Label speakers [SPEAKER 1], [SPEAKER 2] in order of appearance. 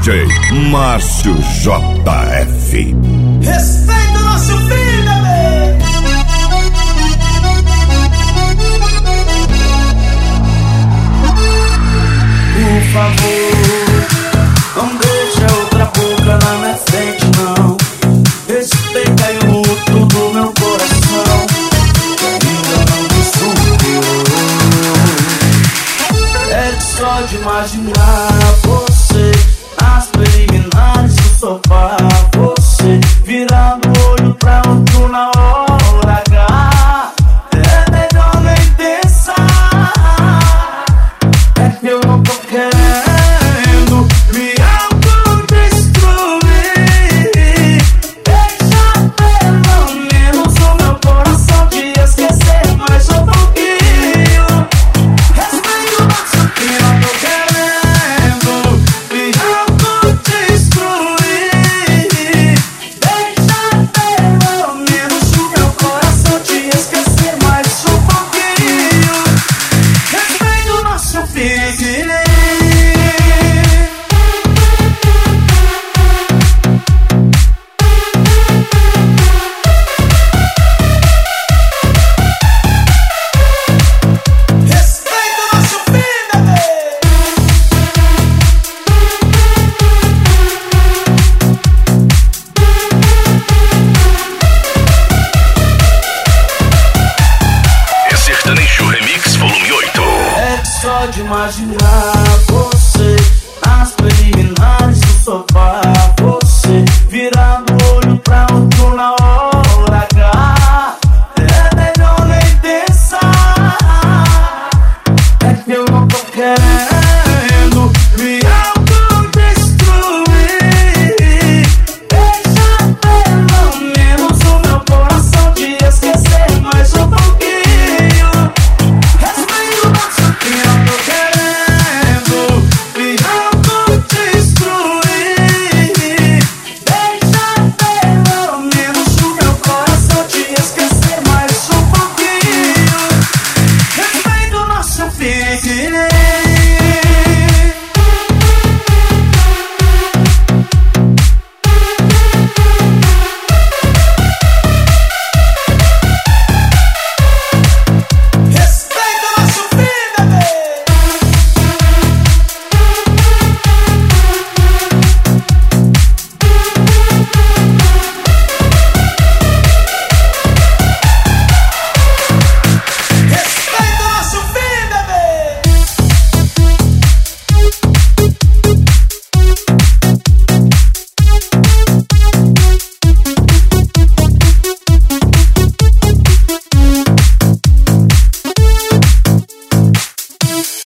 [SPEAKER 1] DJ Márcio JF.
[SPEAKER 2] Respeita o nosso filho, bebê! Por favor, não deixa outra boca na minha frente, não. Respeita aí o luto do meu coração, que ainda não me superou. É que só de imaginar você, as preliminares do sofá, você virando o olho pra outro na hora H. É melhor nem pensar. É que eu não tô querendo me autodestruir. Deixa pelo menos o meu coração te esquecer mais um pouquinho. Respeito o nosso que não tô querendo me autodestruir. Deixa pelo menos o meu coração te esquecer mais um pouquinho. Respeito o nosso feeling. Respeita o nosso filho, bebê!
[SPEAKER 1] É Sertanejo Remix Volume 8.
[SPEAKER 2] É que só de imaginar você, as preliminares do sofá, você virando o olho pra outro na hora H. É melhor nem pensar. É que eu não tô querendo